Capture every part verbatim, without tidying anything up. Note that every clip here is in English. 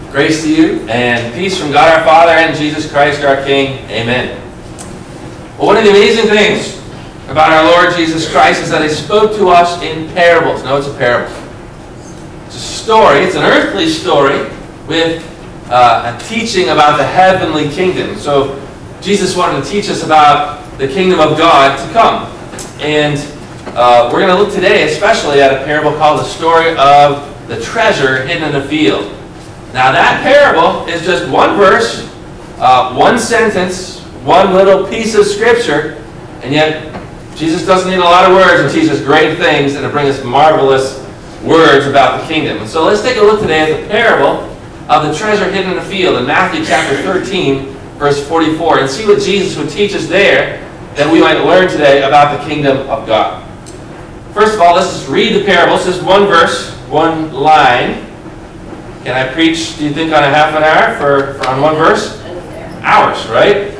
Grace to you and peace from God our Father and Jesus Christ our King. Amen. Well, one of the amazing things about our Lord Jesus Christ is that He spoke to us in parables. No, it's a parable. It's a story. It's an earthly story with uh, a teaching about the heavenly kingdom. So Jesus wanted to teach us about the kingdom of God to come. And uh, we're going to look today especially at a parable called the story of the treasure hidden in the field. Now that parable is just one verse, uh, one sentence, one little piece of scripture, and yet Jesus doesn't need a lot of words to teach us great things and to bring us marvelous words about the kingdom. And so let's take a look today at the parable of the treasure hidden in the field in Matthew chapter thirteen, verse forty-four, and see what Jesus would teach us there that we might learn today about the kingdom of God. First of all, let's just read the parable. It's just one verse, one line. Can I preach, do you think, on a half an hour for, for on one verse? Hours, right?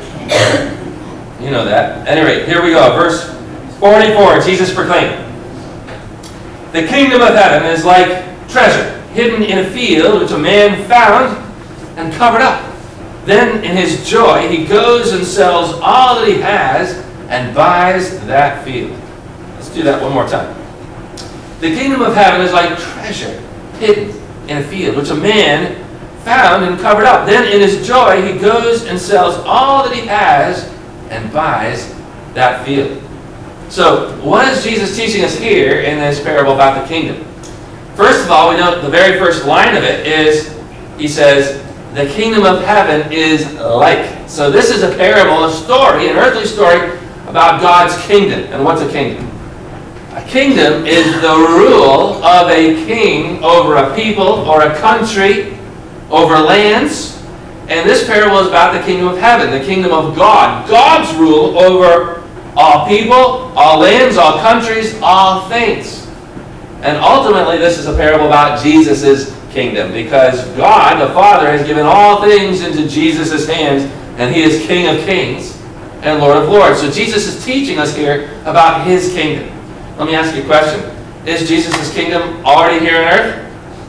You know that. At any rate, here we go. Verse forty-four, Jesus proclaimed, "The kingdom of heaven is like treasure hidden in a field, which a man found and covered up. Then in his joy he goes and sells all that he has and buys that field." Let's do that one more time. "The kingdom of heaven is like treasure hidden in a field, which a man found and covered up. Then in his joy he goes and sells all that he has and buys that field." So what is Jesus teaching us here in this parable about the kingdom? First of all, we know the very first line of it is, he says, the kingdom of heaven is like. So this is a parable, a story, an earthly story about God's kingdom. And what's a kingdom? A kingdom is the rule of a king over a people or a country, over lands. And this parable is about the kingdom of heaven, the kingdom of God. God's rule over all people, all lands, all countries, all things. And ultimately, this is a parable about Jesus' kingdom, because God, the Father, has given all things into Jesus' hands, and He is King of kings and Lord of lords. So Jesus is teaching us here about His kingdom. Let me ask you a question. Is Jesus' kingdom already here on earth?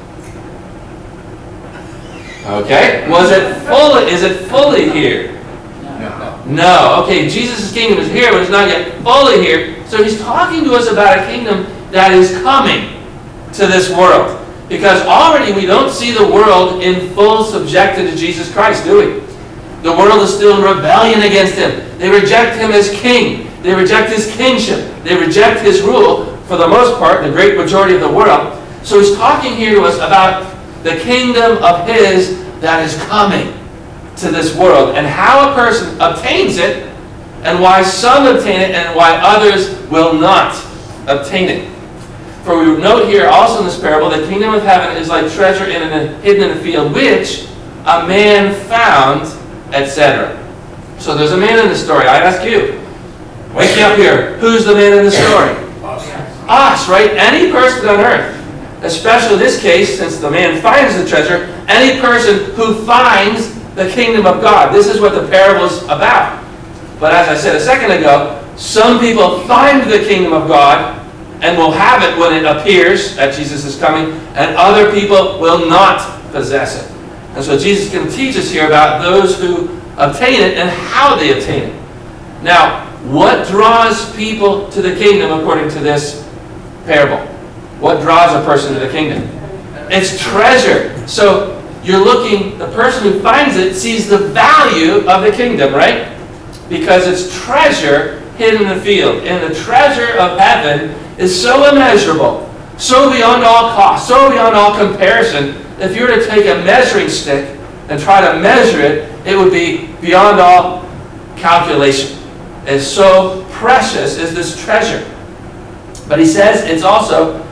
Okay. Was it fully, is it fully here? No. No. Okay, Jesus' kingdom is here, but it's not yet fully here. So He's talking to us about a kingdom that is coming to this world. Because already we don't see the world in full subjection to Jesus Christ, do we? The world is still in rebellion against Him. They reject Him as king. They reject His kingship. They reject His rule, for the most part, the great majority of the world. So He's talking here to us about the kingdom of His that is coming to this world, and how a person obtains it, and why some obtain it, and why others will not obtain it. For we note here also in this parable, the kingdom of heaven is like treasure in a, hidden in a field, which a man found, et cetera. So there's a man in the story. I ask you, wake me up here. Who's the man in the story? Us. Us, right? Any person on earth, especially in this case, since the man finds the treasure, any person who finds the kingdom of God. This is what the parable is about. But as I said a second ago, some people find the kingdom of God and will have it when it appears that Jesus is coming, and other people will not possess it. And so Jesus can teach us here about those who obtain it and how they obtain it. Now, what draws people to the kingdom according to this parable? What draws a person to the kingdom? It's treasure. So you're looking, the person who finds it sees the value of the kingdom, right? Because it's treasure hidden in the field. And the treasure of heaven is so immeasurable, so beyond all cost, so beyond all comparison. If you were to take a measuring stick and try to measure it, it would be beyond all calculation. It's so precious is this treasure. But he says it's also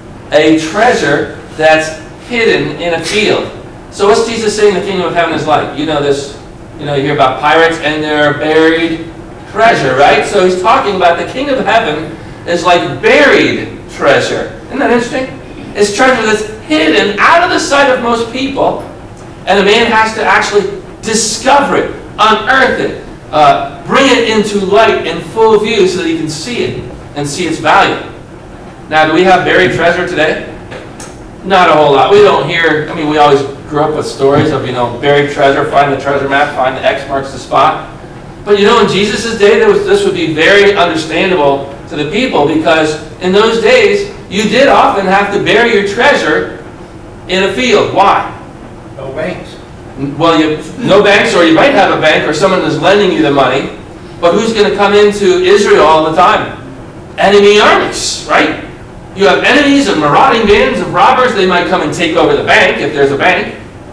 a treasure that's hidden in a field. So what's Jesus saying the kingdom of heaven is like? You know this, you know, you hear about pirates and their buried treasure, right? So he's talking about the kingdom of heaven is like buried treasure. Isn't that interesting? It's treasure that's hidden out of the sight of most people, and a man has to actually discover it, unearth it, uh, bring it into light in full view so that he can see it and see its value. Now, do we have buried treasure today? Not a whole lot. We don't hear, I mean, we always grew up with stories of, you know, buried treasure, find the treasure map, find the X marks the spot. But you know, in Jesus' day, there was, this would be very understandable to the people, because in those days, you did often have to bury your treasure in a field. Why? No banks. Well, you, no banks, or you might have a bank, or someone is lending you the money. But who's going to come into Israel all the time? Enemy armies, right? You have enemies and marauding bands of robbers. They might come and take over the bank if there's a bank.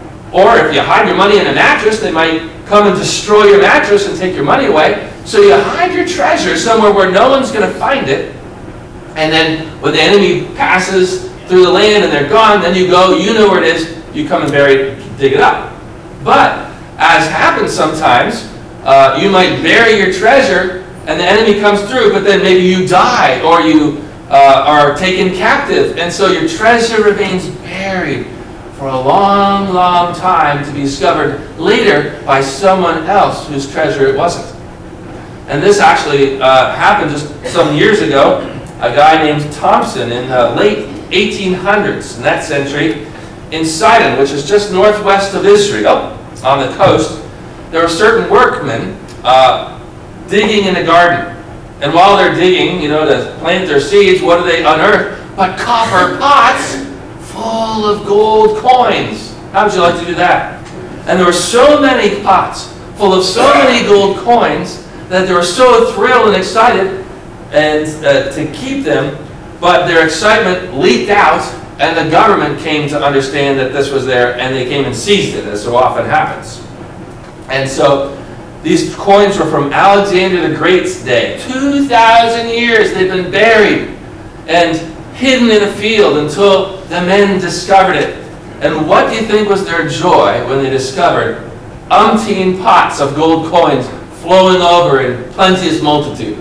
Or if you hide your money in a mattress, they might come and destroy your mattress and take your money away. So you hide your treasure somewhere where no one's going to find it. And then when the enemy passes through the land and they're gone, then you go, you know where it is, you come and bury it, dig it up. But, as happens sometimes, uh, you might bury your treasure and the enemy comes through, but then maybe you die or you uh, are taken captive. And so your treasure remains buried for a long, long time to be discovered later by someone else whose treasure it wasn't. And this actually uh, happened just some years ago. A guy named Thompson in the late eighteen hundreds, in that century, in Sidon, which is just northwest of Israel, on the coast, there were certain workmen uh, digging in a garden. And while they're digging, you know, to plant their seeds, what do they unearth? But copper pots full of gold coins. How would you like to do that? And there were so many pots full of so many gold coins that they were so thrilled and excited and uh, to keep them, but their excitement leaked out, and the government came to understand that this was there, and they came and seized it, as so often happens. And so these coins were from Alexander the Great's day. two thousand years they've been buried and hidden in a field until the men discovered it. And what do you think was their joy when they discovered umpteen pots of gold coins flowing over in plenteous multitude?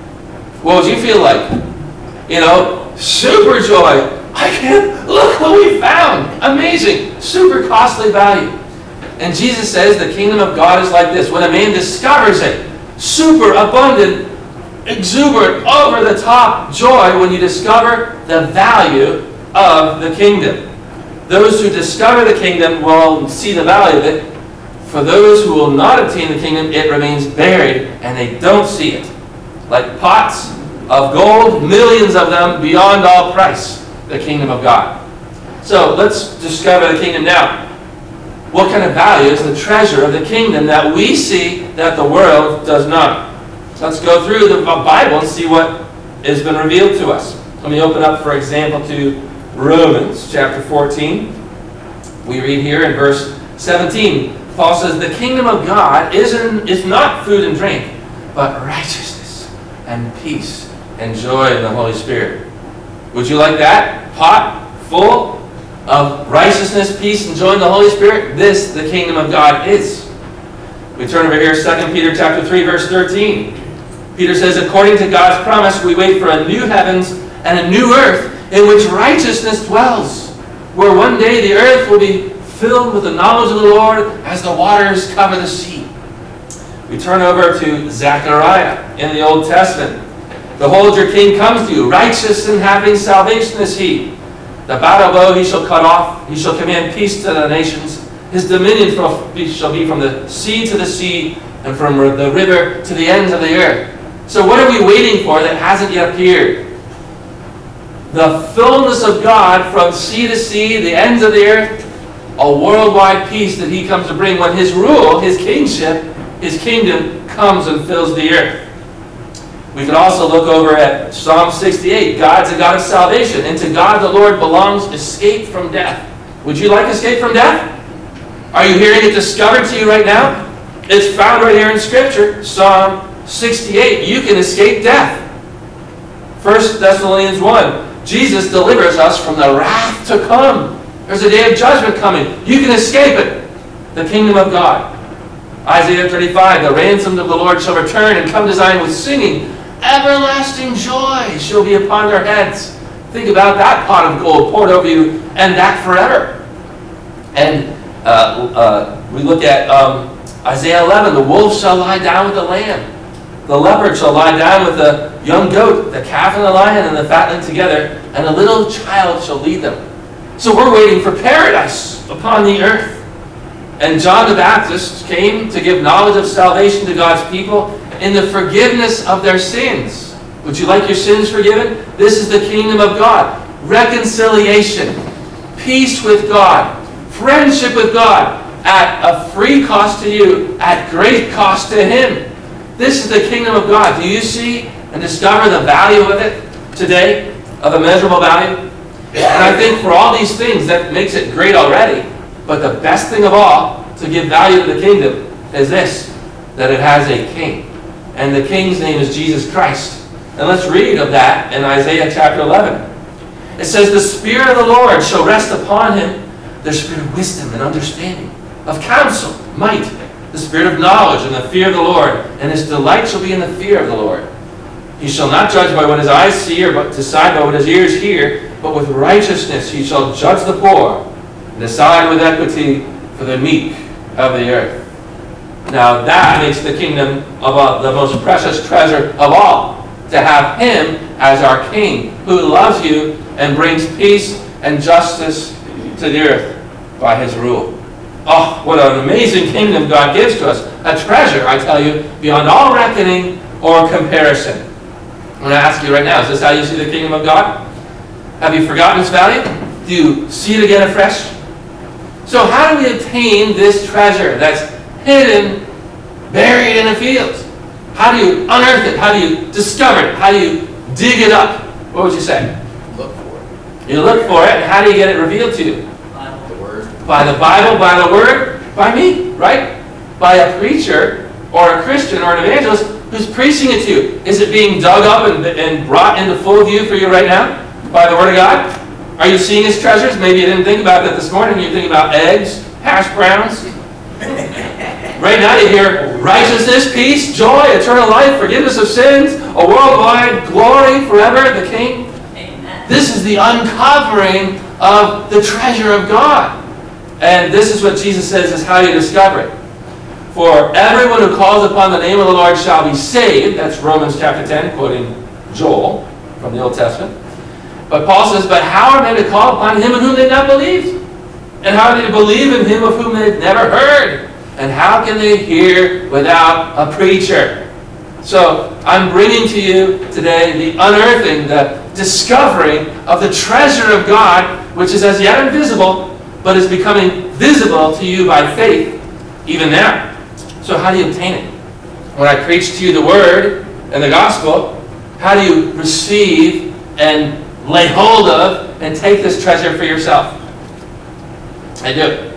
What would you feel like? You know, super joy. I can't, look what we found. Amazing. Super costly value. And Jesus says the kingdom of God is like this. When a man discovers it, super abundant, exuberant, over the top joy when you discover the value of the kingdom. Those who discover the kingdom will see the value of it. For those who will not obtain the kingdom, it remains buried and they don't see it. Like pots of gold, millions of them beyond all price, the kingdom of God. So let's discover the kingdom now. What kind of value is the treasure of the kingdom that we see that the world does not? Let's go through the Bible and see what has been revealed to us. Let me open up, for example, to Romans chapter fourteen. We read here in verse seventeen. Paul says, the kingdom of God isn't, is not food and drink, but righteousness and peace and joy in the Holy Spirit. Would you like that? Pot full of righteousness, peace, and joy in the Holy Spirit? This, the kingdom of God, is. We turn over here, Second Peter chapter three, verse thirteen. Peter says, according to God's promise, we wait for a new heavens and a new earth in which righteousness dwells, where one day the earth will be filled with the knowledge of the Lord as the waters cover the sea. We turn over to Zechariah in the Old Testament. Behold, your king comes to you, righteous and having salvation is he. The battle bow he shall cut off, he shall command peace to the nations. His dominion shall be from the sea to the sea, and from the river to the ends of the earth. So what are we waiting for that hasn't yet appeared? The fullness of God from sea to sea, the ends of the earth, a worldwide peace that he comes to bring when his rule, his kingship, his kingdom comes and fills the earth. We can also look over at Psalm sixty-eight. God's a God of salvation, and to God the Lord belongs escape from death. Would you like escape from death? Are you hearing it discovered to you right now? It's found right here in Scripture, Psalm sixty-eight. You can escape death. First Thessalonians one. Jesus delivers us from the wrath to come. There's a day of judgment coming. You can escape it. The kingdom of God. Isaiah thirty-five. The ransomed of the Lord shall return and come to Zion with singing. Everlasting joy shall be upon their heads. Think about that pot of gold poured over you, and that forever. And uh, uh, we look at um, Isaiah eleven. The wolf shall lie down with the lamb. The leopard shall lie down with the young goat. The calf and the lion and the fatling together. And a little child shall lead them. So we're waiting for paradise upon the earth. And John the Baptist came to give knowledge of salvation to God's people in the forgiveness of their sins. Would you like your sins forgiven? This is the kingdom of God. Reconciliation, peace with God, friendship with God at a free cost to you, at great cost to Him. This is the kingdom of God. Do you see and discover the value of it today, of immeasurable value? And I think for all these things, that makes it great already. But the best thing of all to give value to the kingdom is this, that it has a king. And the king's name is Jesus Christ. And let's read of that in Isaiah chapter eleven. It says, the Spirit of the Lord shall rest upon him, the Spirit of wisdom and understanding, of counsel, might, the Spirit of knowledge and the fear of the Lord. And his delight shall be in the fear of the Lord. He shall not judge by what his eyes see, or but decide by what his ears hear, but with righteousness he shall judge the poor, and decide with equity for the meek of the earth. Now that makes the kingdom of uh, the most precious treasure of all, to have Him as our King, who loves you and brings peace and justice to the earth by His rule. Oh, what an amazing kingdom God gives to us. A treasure, I tell you, beyond all reckoning or comparison. I'm going to ask you right now, is this how you see the kingdom of God? Have you forgotten its value? Do you see it again afresh? So how do we obtain this treasure that's hidden, buried in a field? How do you unearth it? How do you discover it? How do you dig it up? What would you say? Look for it. You look for it, and how do you get it revealed to you? The Word. By the Bible, by the Word, by me, right? By a preacher or a Christian or an evangelist who's preaching it to you. Is it being dug up and, and brought into full view for you right now? By the Word of God? Are you seeing His treasures? Maybe you didn't think about that this morning. You're thinking about eggs, hash browns. Right now you hear righteousness, peace, joy, eternal life, forgiveness of sins, a worldwide glory forever, the King. Amen. This is the uncovering of the treasure of God. And this is what Jesus says is how you discover it. For everyone who calls upon the name of the Lord shall be saved. That's Romans chapter ten, quoting Joel from the Old Testament. But Paul says, but how are men to call upon Him in whom they've not believed? And how are they to believe in Him of whom they've never heard? And how can they hear without a preacher? So I'm bringing to you today the unearthing, the discovering of the treasure of God, which is as yet invisible, but is becoming visible to you by faith even now. So how do you obtain it? When I preach to you the Word and the Gospel, how do you receive and lay hold of and take this treasure for yourself? I do it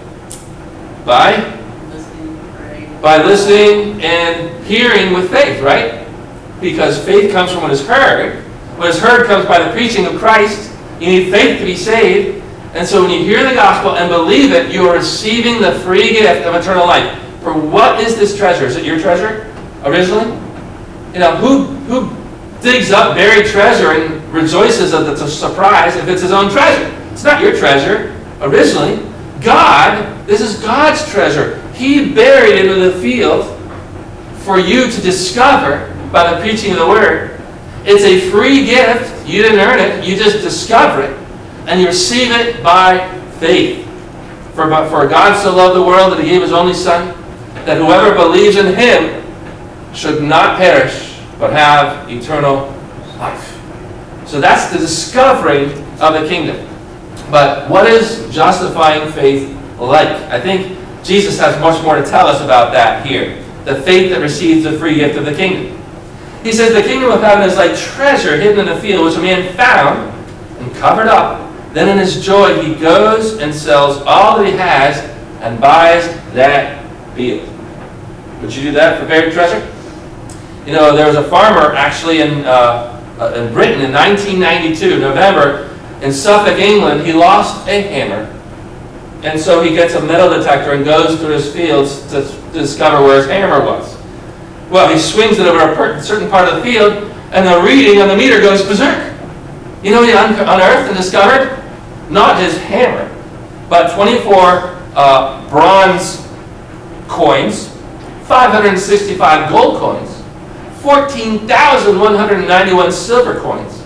by Listening, praying. by listening and hearing with faith, right? Because faith comes from what is heard. What is heard comes by the preaching of Christ. You need faith to be saved. And so when you hear the gospel and believe it, you are receiving the free gift of eternal life. For what is this treasure? Is it your treasure originally? You know, who who digs up buried treasure and rejoices that it's a surprise if it's his own treasure? It's not your treasure originally. God, this is God's treasure. He buried it in the field for you to discover by the preaching of the Word. It's a free gift. You didn't earn it. You just discover it. And you receive it by faith. For, for God so loved the world that He gave His only Son, that whoever believes in Him should not perish, but have eternal life. So that's the discovering of the kingdom. But what is justifying faith like? I think Jesus has much more to tell us about that here. The faith that receives the free gift of the kingdom. He says the kingdom of heaven is like treasure hidden in a field, which a man found and covered up. Then in his joy he goes and sells all that he has and buys that field. Would you do that for buried treasure? You know, there was a farmer actually in uh, in Britain in nineteen ninety-two, November, in Suffolk, England. He lost a hammer. And so he gets a metal detector and goes through his fields to, to discover where his hammer was. Well, he swings it over a per- certain part of the field, and the reading on the meter goes berserk. You know what he un- unearthed and discovered? Not his hammer, but twenty-four uh, bronze coins, five hundred sixty-five gold coins, fourteen thousand one hundred ninety-one silver coins,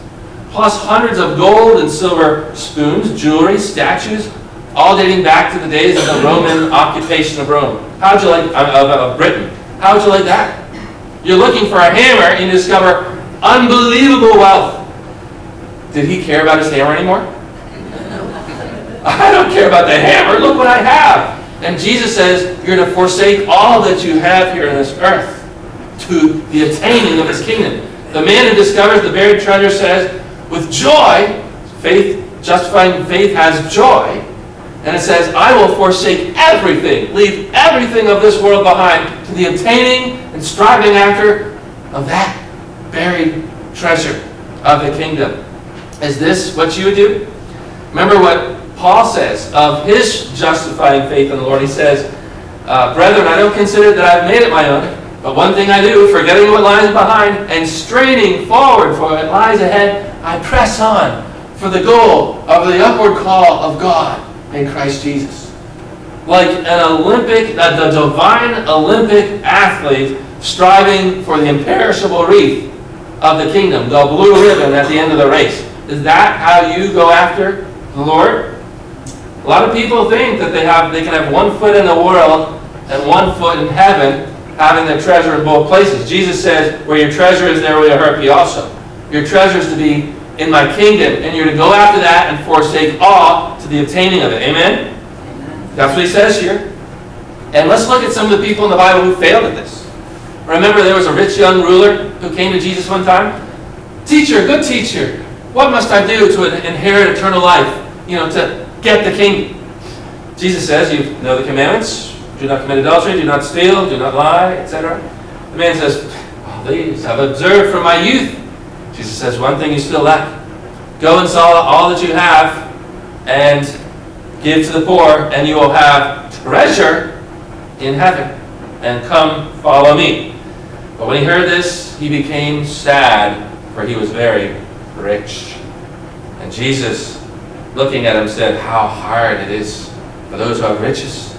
plus hundreds of gold and silver spoons, jewelry, statues, all dating back to the days of the Roman occupation of Rome. How would you like, of, of Britain? How would you like that? You're looking for a hammer and you discover unbelievable wealth. Did he care about his hammer anymore? I don't care about the hammer. Look what I have. And Jesus says, you're to forsake all that you have here on this earth to the attaining of his kingdom. The man who discovers the buried treasure says, with joy, faith, justifying faith has joy. And it says, I will forsake everything, leave everything of this world behind to the obtaining and striving after of that buried treasure of the kingdom. Is this what you would do? Remember what Paul says of his justifying faith in the Lord. He says, uh, brethren, I don't consider that I've made it my own, but one thing I do, forgetting what lies behind and straining forward for what lies ahead, I press on for the goal of the upward call of God in Christ Jesus. Like an Olympic, uh, the divine Olympic athlete striving for the imperishable wreath of the kingdom, the blue ribbon at the end of the race. Is that how you go after the Lord? A lot of people think that they have they can have one foot in the world and one foot in heaven, having their treasure in both places. Jesus says, where your treasure is, there will your heart be also. Your treasure is to be in my kingdom, and you're to go after that and forsake all to the obtaining of it. Amen? Amen? That's what he says here. And let's look at some of the people in the Bible who failed at this. Remember, there was a rich young ruler who came to Jesus one time. Teacher, good teacher, what must I do to inherit eternal life? You know, to get the kingdom. Jesus says, you know the commandments. Do not commit adultery, do not steal, do not lie, et cetera. The man says, all these I've observed from my youth. Jesus says, one thing you still lack. Go and sell all that you have and give to the poor, and you will have treasure in heaven. And come, follow me. But when he heard this, he became sad, for he was very rich. And Jesus, looking at him, said, how hard it is for those who have riches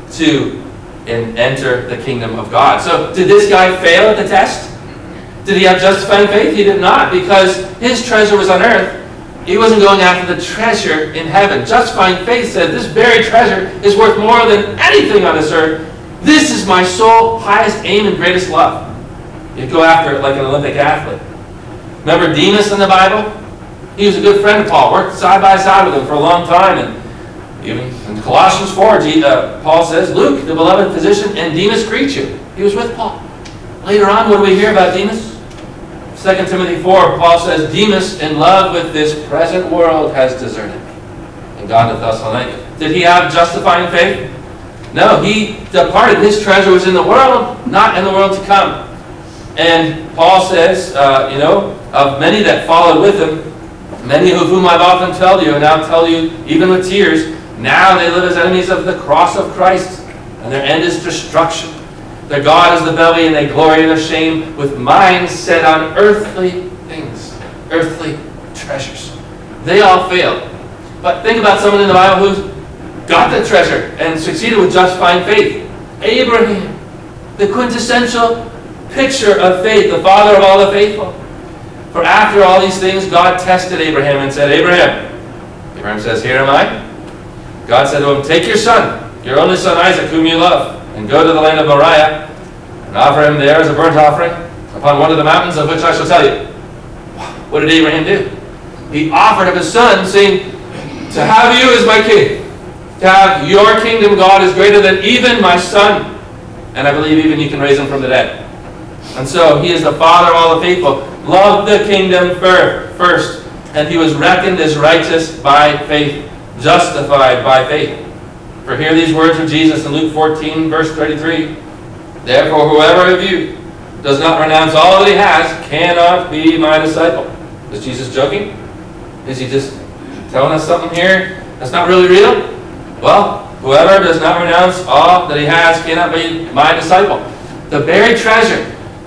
to in, enter the kingdom of God. So did this guy fail at the test? Did he have justifying faith? He did not, because his treasure was on earth. He wasn't going after the treasure in heaven. Justifying faith said, this buried treasure is worth more than anything on this earth. This is my sole highest aim and greatest love. You go after it like an Olympic athlete. Remember Demas in the Bible? He was a good friend of Paul, worked side by side with him for a long time. And even in Colossians four, uh, Paul says, Luke, the beloved physician, and Demas greet you. He was with Paul. Later on, what do we hear about Demas? Second Timothy four, Paul says, Demas, in love with this present world, has deserted and gone to Thessalonica. Did he have justifying faith? No, he departed. His treasure was in the world, not in the world to come. And Paul says, uh, you know, of many that followed with him, many of whom I've often told you, and now tell you even with tears, now they live as enemies of the cross of Christ, and their end is destruction. Their God is the belly, and they glory in their shame, with minds set on earthly things, earthly treasures. They all failed. But think about someone in the Bible who's got the treasure and succeeded with justifying faith. Abraham, the quintessential picture of faith, the father of all the faithful. For after all these things, God tested Abraham and said, Abraham. Abraham says, here am I. God said to him, take your son, your only son Isaac, whom you love, and go to the land of Moriah, and offer him there as a burnt offering upon one of the mountains of which I shall tell you. What did Abraham do? He offered up his son, saying, to have you as my king, to have your kingdom, God, is greater than even my son, and I believe even you can raise him from the dead. And so he is the father of all the faithful. Loved the kingdom first, and he was reckoned as righteous by faith, justified by faith. For hear these words of Jesus in Luke fourteen, verse thirty-three. Therefore, whoever of you does not renounce all that he has cannot be my disciple. Is Jesus joking? Is he just telling us something here that's not really real? Well, whoever does not renounce all that he has cannot be my disciple. The buried treasure,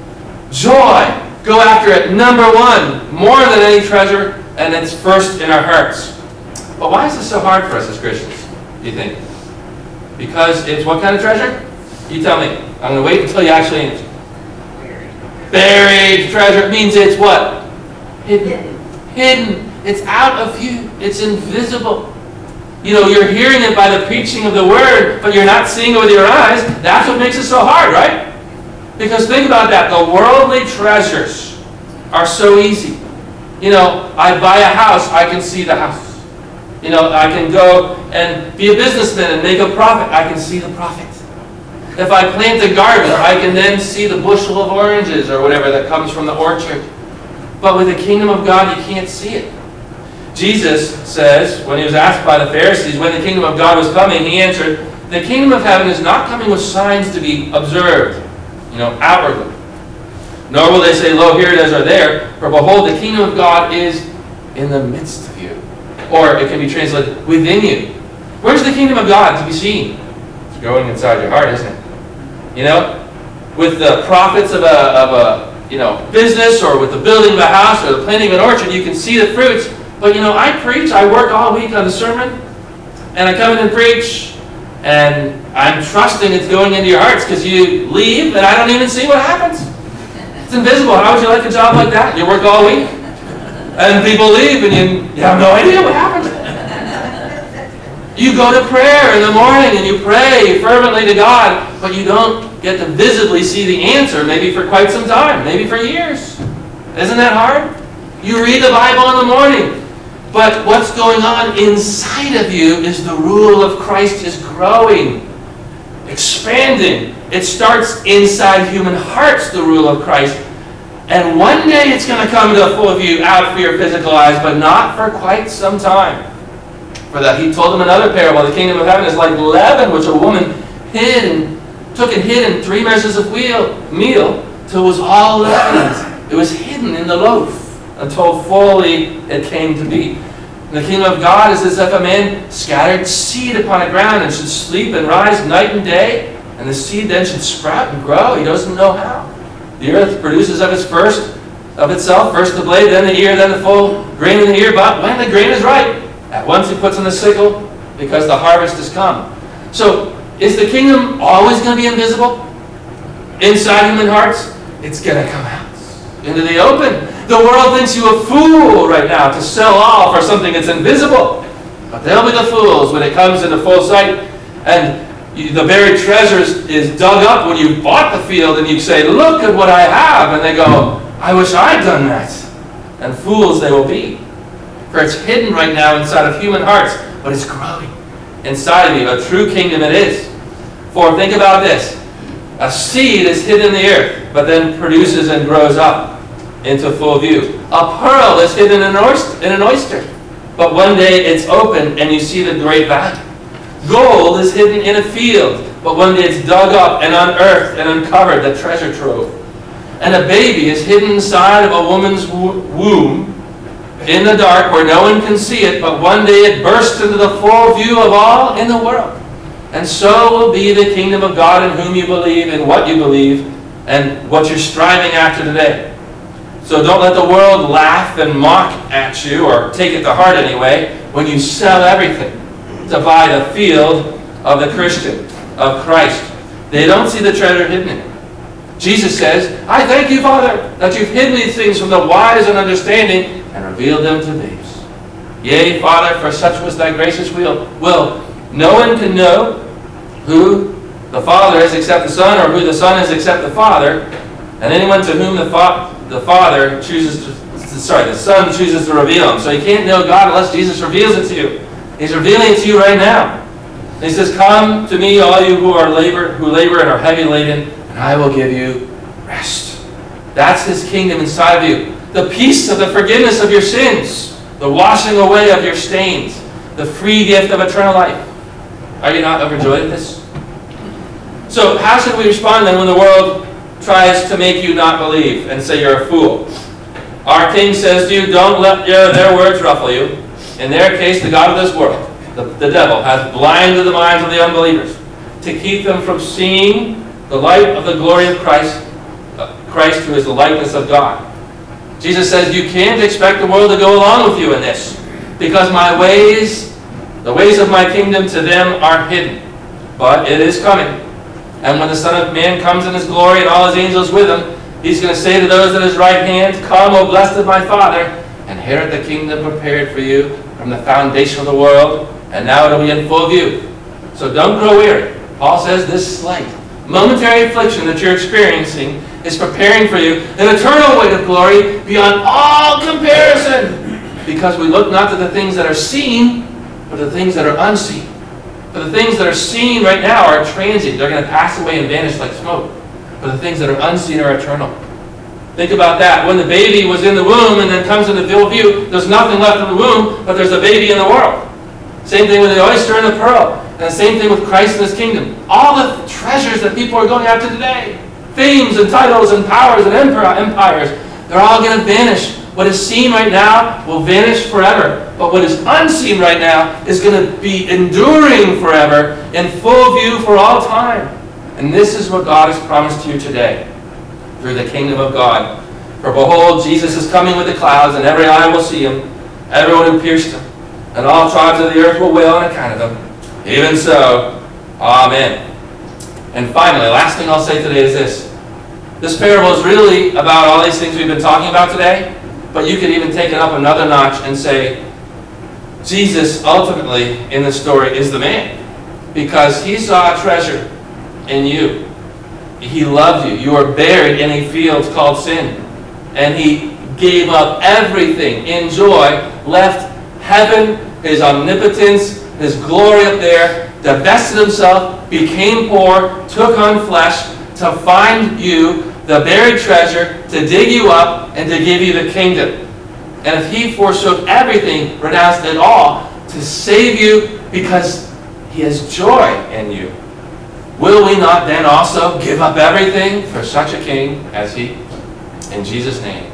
joy, go after it. Number one, more than any treasure, and it's first in our hearts. But why is this so hard for us as Christians, do you think? Because it's what kind of treasure? You tell me. I'm going to wait until you actually answer. Buried treasure means it's what? Hidden. hidden. It's out of view. It's invisible. You know, you're hearing it by the preaching of the word, but you're not seeing it with your eyes. That's what makes it so hard, right? Because think about that. The worldly treasures are so easy. You know, I buy a house, I can see the house. You know, I can go and be a businessman and make a profit. I can see the profit. If I plant a garden, I can then see the bushel of oranges or whatever that comes from the orchard. But with the kingdom of God, you can't see it. Jesus says, when he was asked by the Pharisees when the kingdom of God was coming, he answered, the kingdom of heaven is not coming with signs to be observed, you know, outwardly. Nor will they say, lo, here it is, or there. For behold, the kingdom of God is in the midst of you. Or it can be translated, within you. Where's the kingdom of God to be seen? It's growing inside your heart, isn't it? You know, with the profits of a, of a you know, business, or with the building of a house, or the planting of an orchard, you can see the fruits. But you know, I preach, I work all week on the sermon, and I come in and preach, and I'm trusting it's going into your hearts, because you leave, and I don't even see what happens. It's invisible. How would you like a job like that? You work all week, and people leave, and you, you have no idea what happened. You go to prayer in the morning, and you pray fervently to God, but you don't get to visibly see the answer, maybe for quite some time, maybe for years. Isn't that hard? You read the Bible in the morning, but what's going on inside of you is the rule of Christ is growing, expanding. It starts inside human hearts, the rule of Christ. And one day it's going to come to full view out for your physical eyes, but not for quite some time. For that, he told them another parable. The kingdom of heaven is like leaven, which a woman hid and took and hid in three measures of wheel, meal till it was all leavened. It was hidden in the loaf until fully it came to be. And the kingdom of God is as if a man scattered seed upon the ground and should sleep and rise night and day, and the seed then should sprout and grow. He doesn't know how. The earth produces of its first, of itself, first the blade, then the ear, then the full grain in the ear. But when the grain is ripe, at once he puts in the sickle, because the harvest has come. So, is the kingdom always going to be invisible? Inside human hearts? It's going to come out into the open. The world thinks you a fool right now to sell all for something that's invisible. But they'll be the fools when it comes into full sight. And you, the buried treasures is dug up when you bought the field and you say, look at what I have. And they go, I wish I'd done that. And fools they will be. For it's hidden right now inside of human hearts, but it's growing inside of you. A true kingdom it is. For think about this. A seed is hidden in the earth, but then produces and grows up into full view. A pearl is hidden in an oyster, in an oyster, but one day it's opened and you see the great value. Gold is hidden in a field, but one day it's dug up and unearthed and uncovered, the treasure trove. And a baby is hidden inside of a woman's womb, in the dark where no one can see it, but one day it bursts into the full view of all in the world. And so will be the kingdom of God in whom you believe, in what you believe, and what you're striving after today. So don't let the world laugh and mock at you, or take it to heart anyway, when you sell everything to buy the field of the Christian, of Christ. They don't see the treasure hidden in it. Jesus says, I thank you, Father, that you've hidden these things from the wise and understanding, and revealed them to babes. Yea, Father, for such was thy gracious will. Will. No one can know who the Father is except the Son, or who the Son is except the Father, and anyone to whom the, fa- the Father chooses to, sorry, the Son chooses to reveal him. So you can't know God unless Jesus reveals it to you. He's revealing it to you right now. And he says, come to me, all you who are labor, who labor and are heavy laden, and I will give you rest. That's his kingdom inside of you. The peace of the forgiveness of your sins, the washing away of your stains, the free gift of eternal life. Are you not overjoyed at this? So how should we respond then when the world tries to make you not believe and say you're a fool? Our King says to you, don't let your, their words ruffle you. In their case, the God of this world, the, the devil, has blinded the minds of the unbelievers to keep them from seeing the light of the glory of Christ, uh, Christ who is the likeness of God. Jesus says, you can't expect the world to go along with you in this, because my ways, the ways of my kingdom to them are hidden. But it is coming. And when the Son of Man comes in his glory and all his angels with him, he's going to say to those at his right hand, come, O blessed of my Father, inherit the kingdom prepared for you from the foundation of the world, and now it'll be in full view. So don't grow weary. Paul says this slight, momentary affliction that you're experiencing is preparing for you an eternal weight of glory beyond all comparison. Because we look not to the things that are seen, but the things that are unseen. For the things that are seen right now are transient. They're going to pass away and vanish like smoke. But the things that are unseen are eternal. Think about that. When the baby was in the womb and then comes into full view, there's nothing left in the womb, but there's a baby in the world. Same thing with the oyster and the pearl. And the same thing with Christ and His kingdom. All the treasures that people are going after today, fames and titles and powers and empires, they're all going to vanish. What is seen right now will vanish forever. But what is unseen right now is going to be enduring forever in full view for all time. And this is what God has promised to you today through the kingdom of God. For behold, Jesus is coming with the clouds, and every eye will see Him, everyone who pierced Him, and all tribes of the earth will wail on account of Him. Even so, amen. And finally, last thing I'll say today is this. This parable is really about all these things we've been talking about today, but you could even take it up another notch and say, Jesus ultimately in the story is the man, because He saw a treasure in you. He loved you. You were buried in a field called sin, and He gave up everything in joy, left heaven, His omnipotence, His glory up there, divested Himself, became poor, took on flesh to find you the buried treasure, to dig you up, and to give you the kingdom. And if He forsook everything, renounced it all, to save you because He has joy in you, will we not then also give up everything for such a King as He? In Jesus' name.